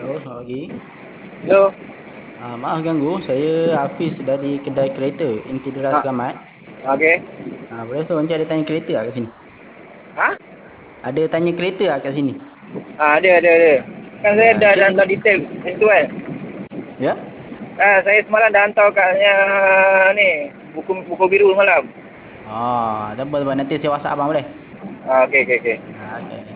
Halo, selamat pagi. Hello. Maaf ganggu, saya Hafiz dari kedai kereta Intidera Ha, Selamat. okey. Boleh tahu Encik ada tanya kereta tak kat sini? Ha? Ada tanya kereta tak kat sini? Ada. Kan saya Ya, dah Encik hantar detail itu kan. ya? Saya semalam dah hantar katnya ni buku biru semalam. Ada boleh nanti saya WhatsApp abang boleh? Okey. Okey.